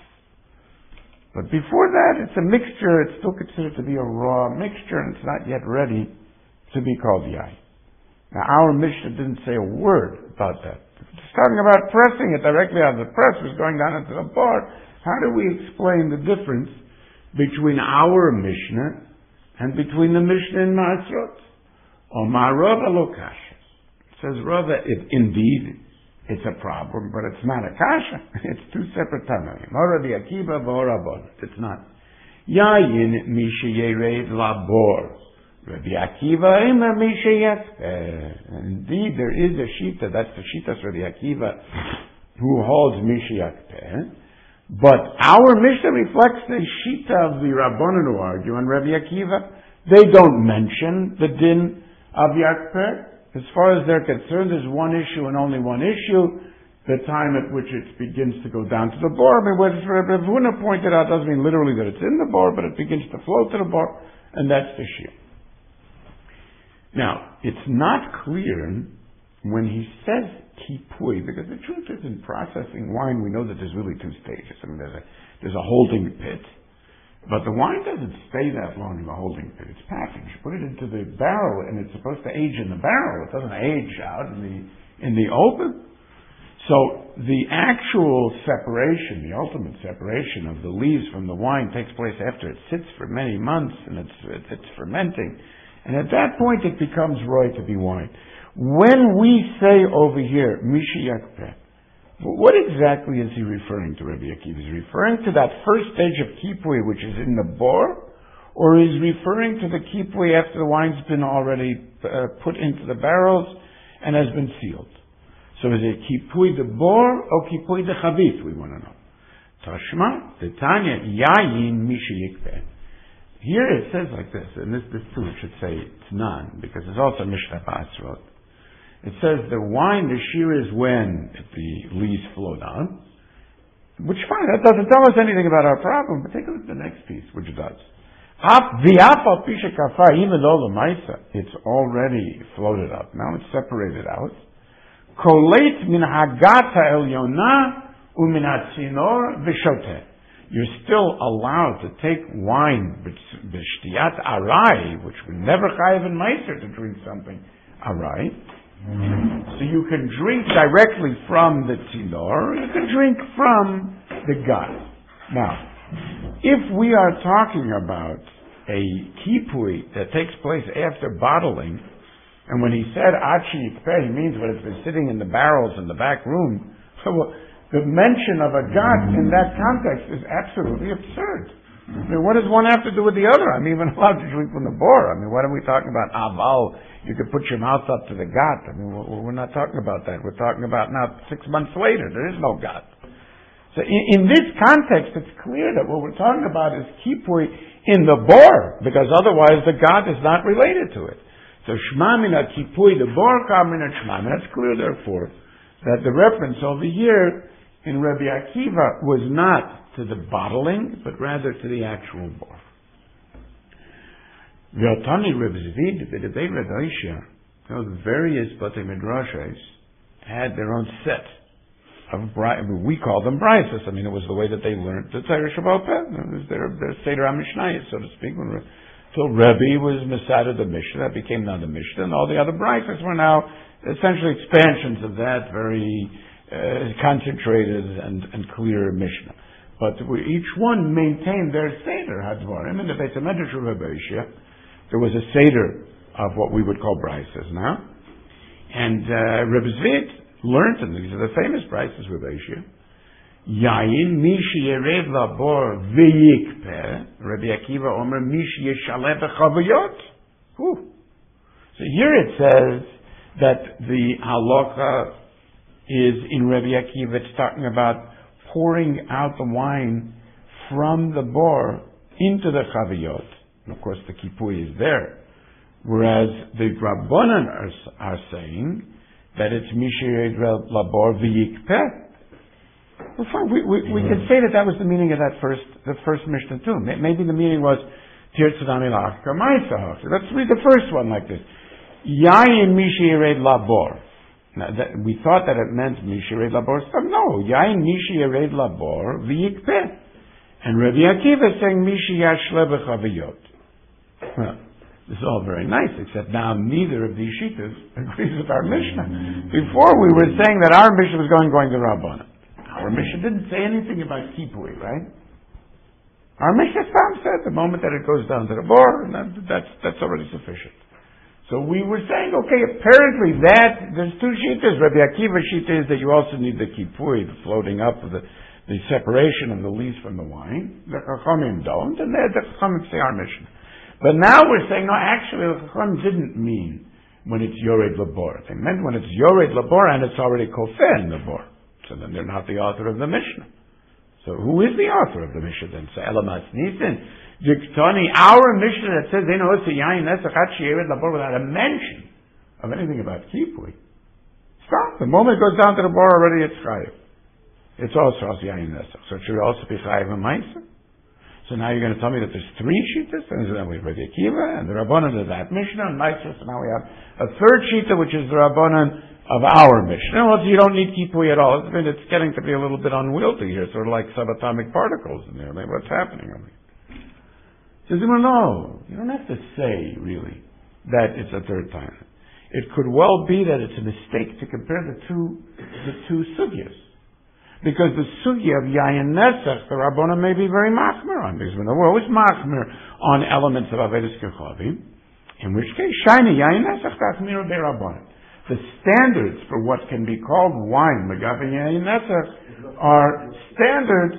But before that, it's a mixture. It's still considered to be a raw mixture, and it's not yet ready to be called yayin. Now, our Mishnah didn't say a word about that. It's talking about pressing it directly out of the press, was going down into the bar. How do we explain the difference between our Mishnah and between the Mishnah in Ma'asrot? Omar Rava lo kasha. It says Rava, indeed, it's a problem, but it's not a kasha. It's two separate tanaim. Or Rabbi Akiva v'or Rabban. It's not. Yayin misha yered labor. Rabbi Akiva ima misha yakpeh. Indeed, there is a shita. That's the shita of Rabbi Akiva, who holds misha yakpeh. But our Mishnah reflects the shita of the Rabbanan who argue on Rabbi Akiva. They don't mention the din of yakpeh. As far as they're concerned, there's one issue and only one issue, the time at which it begins to go down to the bore. I mean, what Rav Huna pointed out doesn't mean literally that it's in the bore, but it begins to flow to the bore, and that's the shiur. Now, it's not clear when he says kipui, because the truth is in processing wine, we know that there's really two stages. I mean, there's a holding pit, but the wine doesn't stay that long in the holding pit. It's packaged. You put it into the barrel, and it's supposed to age in the barrel. It doesn't age out in the open. So the actual separation, the ultimate separation of the leaves from the wine takes place after it sits for many months, and it's fermenting. And at that point, it becomes roy to be wine. When we say over here, Mishiyak Peh, what exactly is he referring to, Rabbi Akiva? Is he referring to that first stage of kipui, which is in the bore, or is he referring to the kipui after the wine's been already put into the barrels and has been sealed? So is it kipui the bore or kipui the chavit? We want to know. Tashma, the Tanya, yayin mishiyikpeh. Here it says like this, and this too should say it's none, because it's also Mishnah Ba'asrot. It says the wine, the shiur is when the leaves flow down, which fine, that doesn't tell us anything about our problem, but take a look at the next piece, which does. Even though the maisa, it's already floated up, now it's separated out. Koleit min hagata elyona umin hatzinor v'shoteh. You're still allowed to take wine, b'shtiyat arai, which we never chayav in meiser to drink something arai. So you can drink directly from the tzilor, you can drink from the gut. Now, if we are talking about a kipui that takes place after bottling, and when he said achi yikpeh, he means when it's been sitting in the barrels in the back room, so the mention of a gut in that context is absolutely absurd. I mean, what does one have to do with the other? I'm even allowed to drink from the bore. I mean, what are we talking about? Aval, you could put your mouth up to the gut. I mean, we're not talking about that. We're talking about now 6 months later. There is no gut. So in this context, it's clear that what we're talking about is kipui in the bore, because otherwise the gut is not related to it. So shma mina kipui, the bore kar mina shma. That's clear, therefore, that the reference over here in Rabbi Akiva was not to the bottling, but rather to the actual bore. V'otani Reb Zvid v'debei Reb Oishia, the various Batei Midrashos had their own set of we call them braysos. I mean, it was the way that they learned the Torah Shabbat Peh. It was their Seder HaMishnayos, so to speak. So Rebbe was Masada the Mishnah, that became now the Mishnah, and all the other braysos were now essentially expansions of that very concentrated and clear Mishnah. But each one maintained their Seder Hadvarim. In the Beis HaMedrash of Rebbe Yishia, there was a Seder of what we would call Brises now. And Rebbe Zvit learned, and these are the famous Brises Rebbe Yishia, Yain mishi yered labor v'yikpeh, Rabbi Akiva Omer mishi yeshaleh b'chavayot. So here it says that the halacha is in Rabbi Akiva, it's talking about pouring out the wine from the bor into the chavayot. And of course the kipui is there. Whereas the Rabbanan are saying that it's mishi yered labor v'yikpeh. Well, fine. We can say that was the meaning of the first Mishnah too. Maybe the meaning was Tirtzadami Lachka Ma'isa. Let's read the first one like this. Yayin Mishi Yered Labor. Now, we thought that it meant Mishi Yered Labor. No, Yayin Mishi Yered Labor V'yikpeh. And Rabbi Akiva is saying Mishi Yashle B'chavayot. Well, this is all very nice, except now neither of these shittas agrees with our Mishnah. Before we were saying that our Mishnah was going to Rabbanan. Our Mishnah didn't say anything about kipui, right? Our Mishnah said the moment that it goes down to the bor, that's already sufficient. So we were saying, okay, apparently there's two shittas. Rabbi Akiva's shitta is that you also need the kipui, the floating up of the separation of the lees from the wine. The Chachamim don't, and the Chachamim say our Mishnah. But now we're saying, no, actually the Chachamim didn't mean when it's yored labor. They meant when it's yored labor and it's already kofeh in the bor. So then they're not the author of the Mishnah. So who is the author of the Mishnah then? So Elamas Nisan, Diktoni, our Mishnah that says without a mention of anything about kipui. Stop. The moment it goes down to the bar already, it's chayiv. It's also yayin nesach. So it should also be chayiv and ma'aser. So now you're going to tell me that there's three shittas, and then we have Rabbi Akiva and the Rabbanan of that Mishnah and ma'aser. So now we have a third shitta, which is the Rabbanan of our Mishnah. Well, you don't need kipui at all. It's getting to be a little bit unwieldy here, sort of like subatomic particles in there. Like, what's happening? Says, well, no, you don't have to say, really, that it's a third time. It could well be that it's a mistake to compare the two sugyas. Because the sugya of Yayin Nesach, the Rabbana may be very machmer on, because we're always machmer on elements of Avedis Kechavim, in which case, shiny Yayin Nesach, Tachmir Be Rabbana. The standards for what can be called wine, Megavi Yayin Nesach, are standards.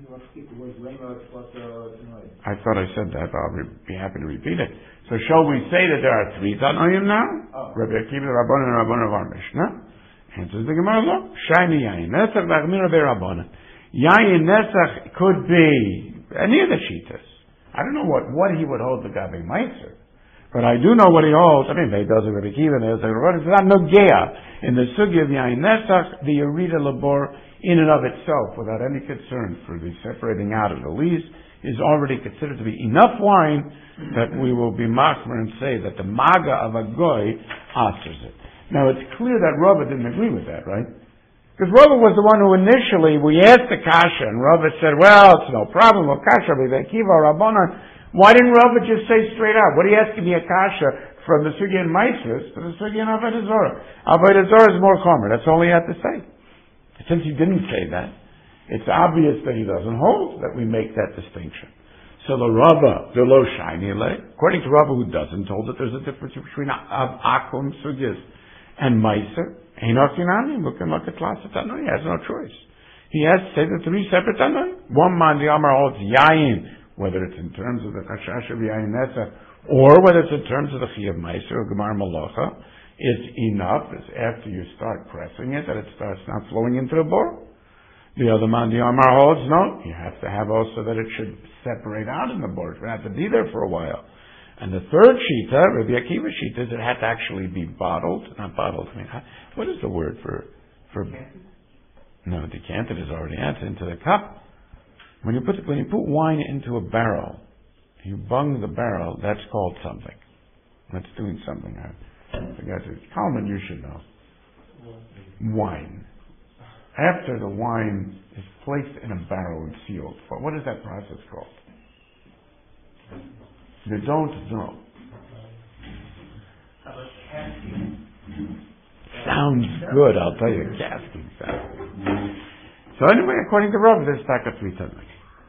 I thought I said that, but I'll be happy to repeat it. So shall we say that there are three Tanoim now? Rabbi Akiva, Rabbanan, and Rabbanan of our Mishnah. Answers the Gemara, look, shiny Yayin Nesach, Tachmir Be Rabbana. Yayin Nesach could be any of the Shitas. I don't know what he would hold the Gabi Meiser. But I do know what he holds. I mean, they does it with Akiva, they does it with it's not Nogea. In the Sugya of Yain Nesach, the Yerida Labor, in and of itself, without any concern for the separating out of the lees, is already considered to be enough wine that we will be machmer and say that the Maga of a Goy answers it. Now, it's clear that Rava didn't agree with that, right? Because Rava was the one who initially, we asked the Kasha, and Rava said, well, it's no problem, well, Kasha, Akiva, Rabbana. Why didn't Rava just say straight out? What are you asking me a kasha from the Sugya and Maisus to the Sugya and Avodah Zarah? Avodah Zarah is more chomer. That's all he had to say. Since he didn't say that, it's obvious that he doesn't hold that we make that distinction. So the Rava, the lo shiny le, according to Rava who doesn't hold that there's a difference between akum sugyas and Maiser. Enokinani, look at Klasa Tanoi. He has no choice. He has to say the three separate Tanoi. One man the Amar holds Yayin, whether it's in terms of the Chashash of Yayin Nesach, or whether it's in terms of the Chiyav Meiser or Gemar Malacha, it's enough, it's after you start pressing it, that it starts not flowing into the bor. The other man, the Amar holds, no, you have to have also that it should separate out in the bor. It have to be there for a while. And the third Shita, Rabbi Akiva Shita, is it had to actually be bottled, not bottled, I mean, what is the word for no, decanted is already entered into the cup. When you put wine into a barrel, you bung the barrel, that's called something. That's doing something. I forget it. Kalman, you should know. Wine. After the wine is placed in a barrel and sealed, what is that process called? You don't know. Sounds good, I'll tell you. Casting sounds good. So anyway, according to Rav, there's taka 3 tefach.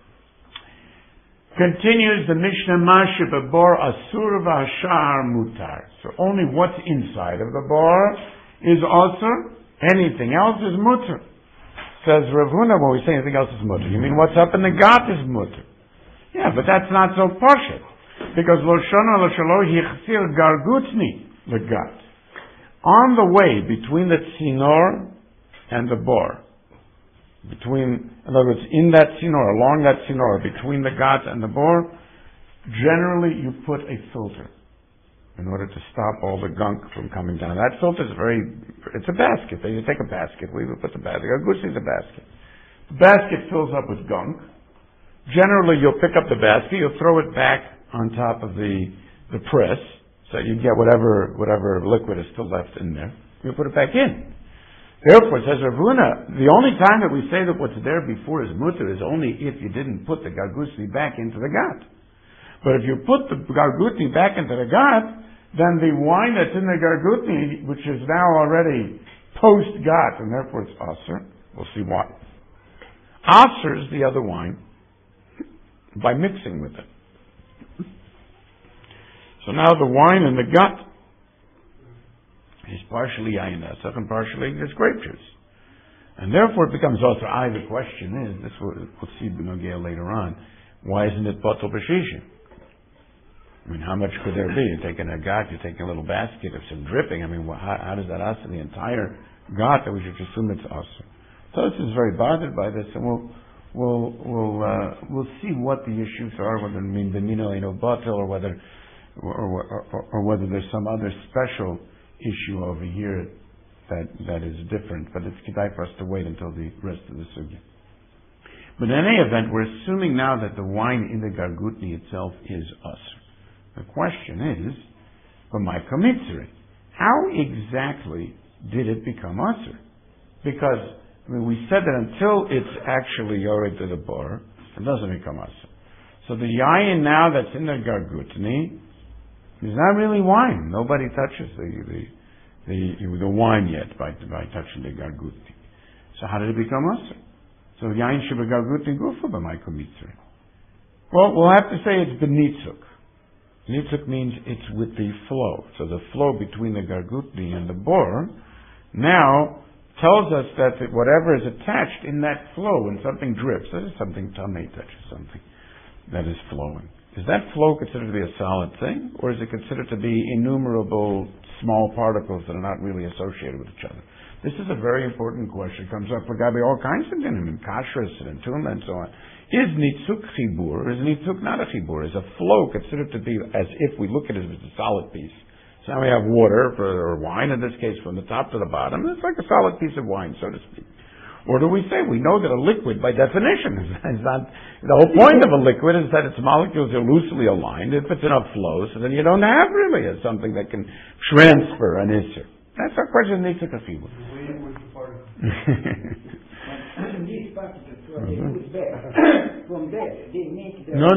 Continues the Mishnah, Mashe bebor asur v'hashar mutar. So only what's inside of the bor is asur, anything else is mutar. Says Rav Huna, when we say anything else is mutar, you mean what's up in the gat is mutar. Yeah, but that's not so pashut. Because lo shana lo shalo hichsir gargutni the gat. On the way between the tzinor and the bor, in other words, in that tzinor, along that tzinor, between the gat and the bor, generally you put a filter in order to stop all the gunk from coming down. That filter is it's a basket. You take a basket, we would put the basket. A gusi is a basket. The basket fills up with gunk. Generally, you'll pick up the basket, you'll throw it back on top of the press, so you get whatever liquid is still left in there. You put it back in. Therefore, says Rav Huna, the only time that we say that what's there before is mutter is only if you didn't put the gargutni back into the gat. But if you put the gargutni back into the gat, then the wine that's in the gargutni, which is now already post-gat, and therefore it's aser, we'll see why. Aser is the other wine by mixing with it. So now the wine in the gut is partially yayin asach and partially this grape juice. And therefore it becomes also, the question is, this we'll see b'nogea later on, why isn't it batel b'shisha? I mean, how much could there be? You're taking a gat, you're taking a little basket of some dripping. I mean, how does that asa the entire gat that we should assume it's asa? So this is very bothered by this, and we'll see what the issues are, whether it means b'mino eno batel, or whether there's some other special issue over here that is different, but it's kedai for us to wait until the rest of the sugya. But in any event, we're assuming now that the wine in the gargutni itself is usr. The question is, b'maika mitzri, how exactly did it become usr? Because we said that until it's actually yored to the bor, it doesn't become usr. So the yayin now that's in the gargutni is not really wine. Nobody touches the wine yet by touching the gargutni. So how did it become usr? So yayin sheba gargutni gufa b'maika mitzri. Well, we'll have to say it's b'nitzuk. Nitzuk means it's with the flow. So the flow between the gargutni and the bor now tells us that whatever is attached in that flow, when something drips, that is something tamei touches something that is flowing. Is that flow considered to be a solid thing, or is it considered to be innumerable small particles that are not really associated with each other? This is a very important question. It comes up for Gabi all kinds of dinim, in kashrus and in tumah and so on. Is nitzuk chibur, or is nitzuk not a chibur? Is a flow considered to be as if we look at it as a solid piece? So now we have water, or wine in this case, from the top to the bottom. It's like a solid piece of wine, so to speak. Or do we say we know that a liquid, by definition, is not, the whole point of a liquid is that its molecules are loosely aligned. If it's enough flow, so then you don't have really something that can transfer an issue. That's our question. Nitzuk chibur. No.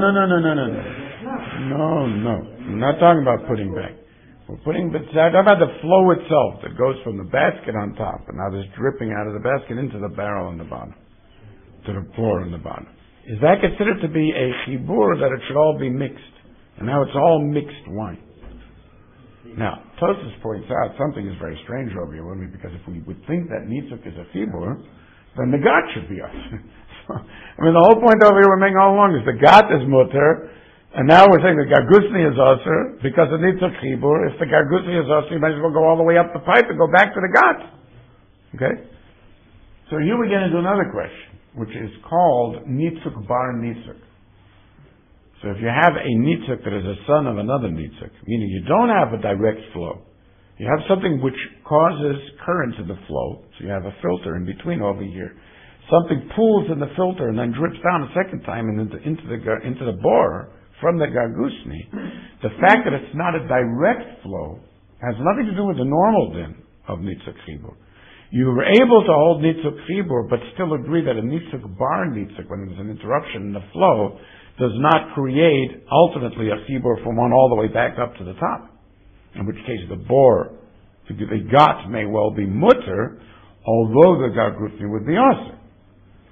I'm not talking about putting back. We're talking about the flow itself that goes from the basket on top, and now there's dripping out of the basket into the barrel on the bottom, to the floor on the bottom. Is that considered to be a chibur, that it should all be mixed? And now it's all mixed wine. Now, Tosfos points out something is very strange over here, because if we would think that nitzuk is a chibur, then the gat should be us. The whole point over here we're making all along is the gat is mutter, and now we're saying the gargutni is aser because it needs a chibur. If the gargutni is aser, you might as well go all the way up the pipe and go back to the gat. Okay? So here we get into another question, which is called nitzuk bar nitzuk. So if you have a nitzuk that is a son of another nitzuk, meaning you don't have a direct flow, you have something which causes currents in the flow, so you have a filter in between over here. Something pools in the filter and then drips down a second time and into the bor from the gargutni. The fact that it's not a direct flow has nothing to do with the normal din of nitzuk chibur. You were able to hold nitzuk chibur, but still agree that a nitzuk bar nitzuk, when there's an interruption in the flow, does not create ultimately a chibur from one all the way back up to the top. In which case the bor, the gat may well be mutter, although the gargutni would be aser.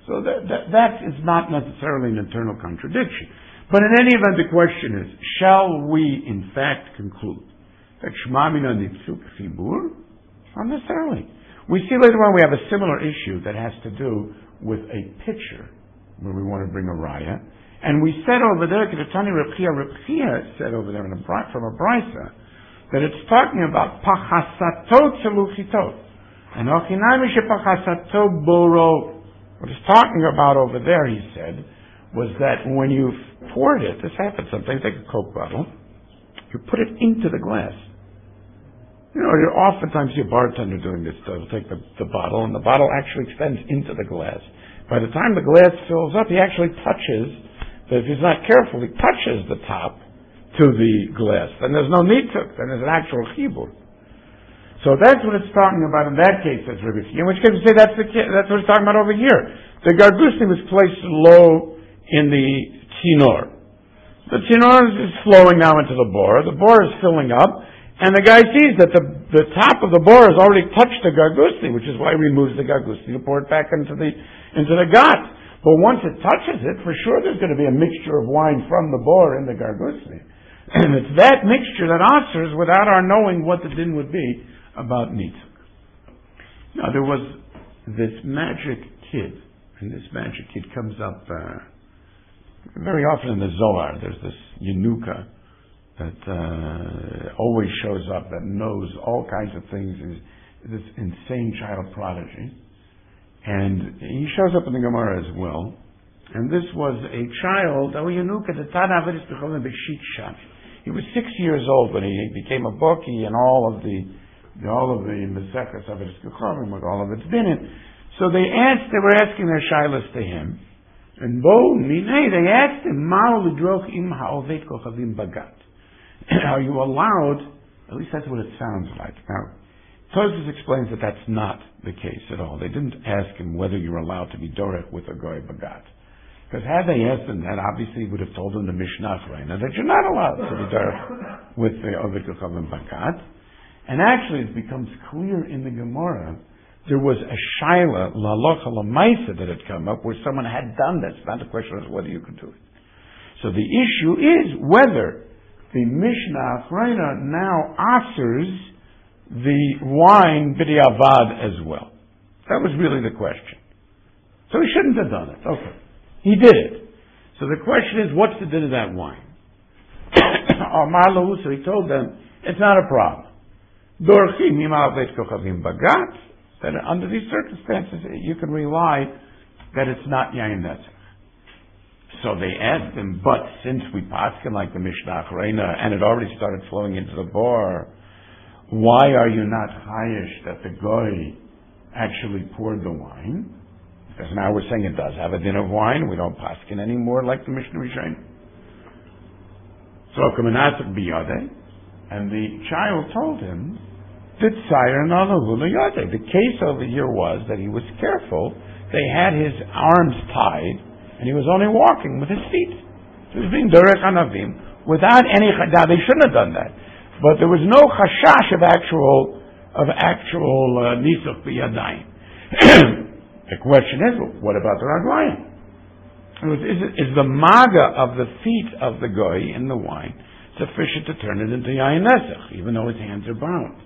So that is not necessarily an internal contradiction. But in any event, the question is, shall we in fact conclude that Shema Mina Nitzuk Chibur? Not necessarily. We see later on we have a similar issue that has to do with a picture, where we want to bring a raya. And we said over there, Ketani Reb Chia said over there from a brisa, that it's talking about Pachasatot Tzeluchitot. And Ochinami Shepachasatot Boro. What it's talking about over there, he said, was that when you poured it, this happens sometimes, take a Coke bottle, you put it into the glass. You know, you oftentimes see a bartender doing this. They'll take the bottle, and the bottle actually extends into the glass. By the time the glass fills up, he actually touches, if he's not careful, he touches the top to the glass. Then there's no need to, then there's an actual chibur. So that's what it's talking about in that case, says Rabbi Chia. In which case we say that's what it's talking about over here. The gargusni was placed low in the tzinor. The tzinor is flowing now into the bor. The bor is filling up. And the guy sees that the top of the bor has already touched the gargusni, which is why he removes the gargusni to pour it back into the gat. But once it touches it, for sure there's going to be a mixture of wine from the bor in the gargusni. And it's that mixture that answers without our knowing what the din would be about nitzuk. Now there was this magic kid, and this magic kid comes up very often in the Zohar. There's this Yenuka that always shows up, that knows all kinds of things, is this insane child prodigy. And he shows up in the Gemara as well. And this was a child, he was 6 years old when he became a baki and all of the Mesechus Avedis Kechavim with all of its dinim. So they were asking their shilas to him. And they asked him, are you allowed, at least that's what it sounds like. Now, Tosfos explains that that's not the case at all. They didn't ask him whether you're allowed to be dorech with a goy bagat. Because had they asked him that, obviously he would have told him the Mishnah that you're not allowed to be dorech with the Ovid Kechavim bagat. And actually it becomes clear in the Gemara, there was a shaila, la'locha la'maisa, that had come up where someone had done this. Not the question is whether you could do it. So the issue is whether the Mishnah Achrayna now answers the wine b'diavad as well. That was really the question. So he shouldn't have done it. Okay. He did it. So the question is, what's the din of that wine? So he told them, it's not a problem. That under these circumstances, you can rely that it's not yayin netzach. So they asked him, but since we paskin like the Mishnah Achrayna, and it already started flowing into the bor, why are you not chayish that the goy actually poured the wine? Because now we're saying it does have a din of wine. We don't paskin anymore like the Mishnah Rishon. So kamenatzak biyadeh, and the child told him, the case over here was that he was careful. They had his arms tied, and he was only walking with his feet. He was being derech anavim without any. Now they shouldn't have done that, but there was no chashash of actual nisuch b'yadayim. The question is, what about the raglayim? Is the maga of the feet of the goy in the wine sufficient to turn it into yayin nesach, even though his hands are bound?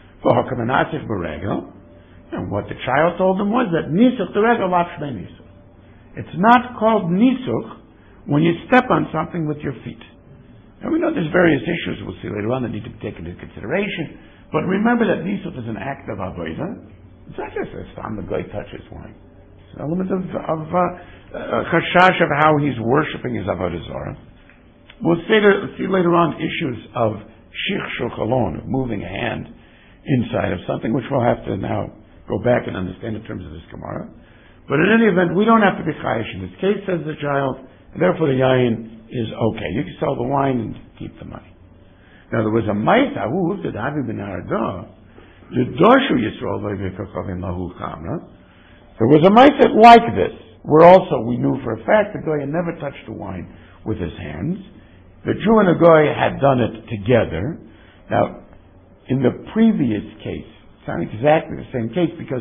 And what the child told him was that nisuch the regel lachshmei nisuch. It's not called nisuch when you step on something with your feet. And we know there's various issues we'll see later on that need to be taken into consideration. But remember that nisuch is an act of avodah. It's not just a time the guy touches wine. It's an element of chashash of how he's worshiping his avodah zarah. We'll see later on issues of shichshul chalon, of moving a hand inside of something, which we'll have to now go back and understand in terms of this Gemara. But in any event, we don't have to be chayish in this case, says the child, and therefore the yayin is okay. You can sell the wine and keep the money. Now there was a ma'isa who did Havi ben Arda, the Doshu Yisrael v'yvekachavim lahu chamra. There was a ma'isa like this, where also we knew for a fact the goy had never touched the wine with his hands. The Jew and the goy had done it together. Now, in the previous case, it's not exactly the same case because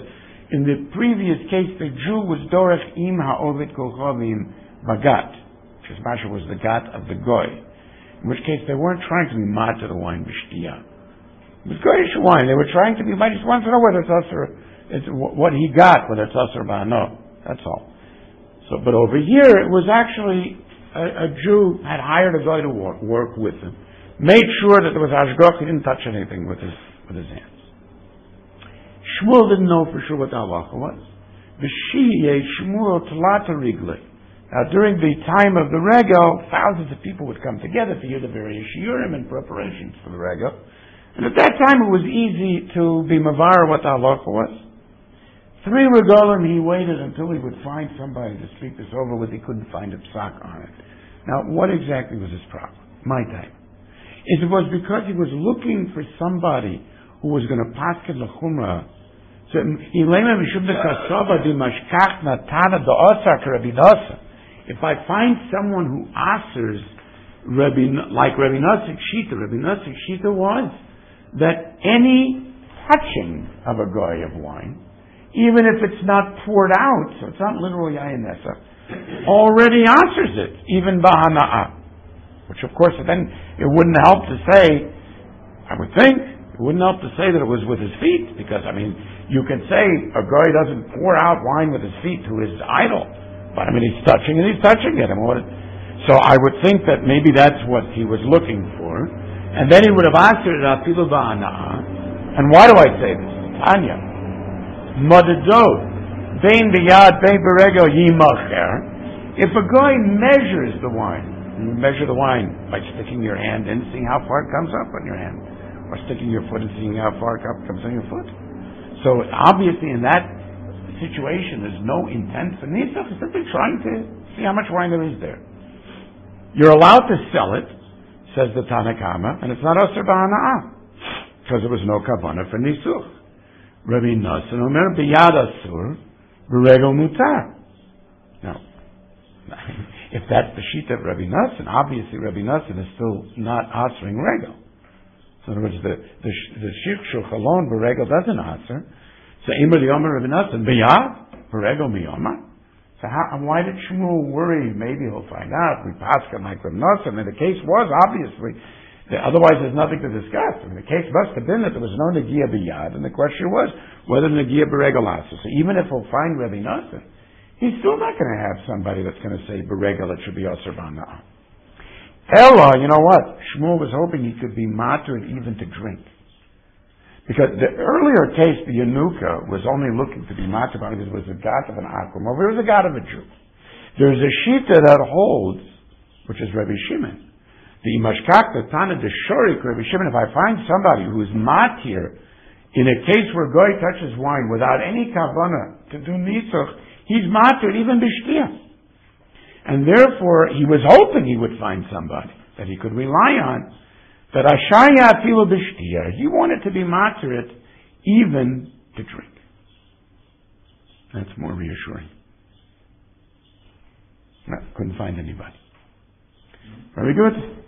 In the previous case, the Jew was Dorech im ha'ovet kolchavim bagat, which is Masha was the gat of the goy. In which case, they weren't trying to be mad to the wine b'shtiya. It was goyish wine. They were trying to be mad. Just wanted to know whether it's usher, it's what he got, whether it's usher ba'ano. That's all. So, but over here, it was actually a Jew had hired a guy to work with him, made sure that there was hashgach. He didn't touch anything with his hands. Shmuel didn't know for sure what the halacha was. V'shiyeh Shmuel talata rigle. Now, during the time of the regel, thousands of people would come together to hear the various shiurim and preparations for the regel. And at that time, it was easy to be mavar what the halacha was. 3 regalim, he waited until he would find somebody to speak this over with. He couldn't find a psak on it. Now, what exactly was his problem? My time. It was because he was looking for somebody who was going to paskin l'chumrah. So, if I find someone who asers like Rabbi Nosson Shita was that any touching of a goy of wine, even if it's not poured out, so it's not literally yayin nesa, already answers it, even bahana'a. Which of course then it wouldn't help to say, I would think, it wouldn't help to say that it was with his feet, because you can say a guy doesn't pour out wine with his feet to his idol, but he's touching it, so I would think that maybe that's what he was looking for, and then he would have answered it afilu ba'ana'a. And why do I say this? Tanya. Modedot, bein biyad, bein berego yimacher. If a guy measures the wine, you measure the wine by sticking your hand in, seeing how far it comes up on your hand, or sticking your foot and seeing how far it comes on your foot. So obviously, in that situation, there's no intent for nisach. It's simply trying to see how much wine there is there. You're allowed to sell it, says the Tanakama, and it's not asur ba'ana'ah, because there was no kavanah for nisuch. Rabbi Nosson omer biyad asur, b'regel mutar. Now, if that's the sheet of Rabbi Nosson, obviously Rabbi Nosson is still not answering regel. So in other words, the shikshuk alone b'regel doesn't answer. So Imer Yomer Rabbi Nosson biyad b'regel miyomar. So why did Shmuel worry? Maybe he'll find out. We passed him like Rabbi Nosson. And the case was obviously otherwise there's nothing to discuss. The case must have been that there was no negiah biyad, and the question was whether negiah b'regel answer. So even if he'll find Rabbi Nosson, he's still not going to have somebody that's going to say beregel it should be asur ba'ana'ah. Ella, you know what? Shmuel was hoping he could be matur even to drink. Because the earlier case, the Yanuka, was only looking to be matur because it was a god of an akum. Over it was a god of a Jew. There's a shita that holds, which is Rabbi Shimon. The imashkak, the tana, the shorik, Rabbi Shimon, if I find somebody who is matir in a case where goy touches wine without any kavanah to do nisuch, he's matir even b'shtiyah. And therefore, he was hoping he would find somebody that he could rely on. That ashaya afilu b'shtiyah, he wanted to be matir it even to drink. That's more reassuring. No, couldn't find anybody. Very good.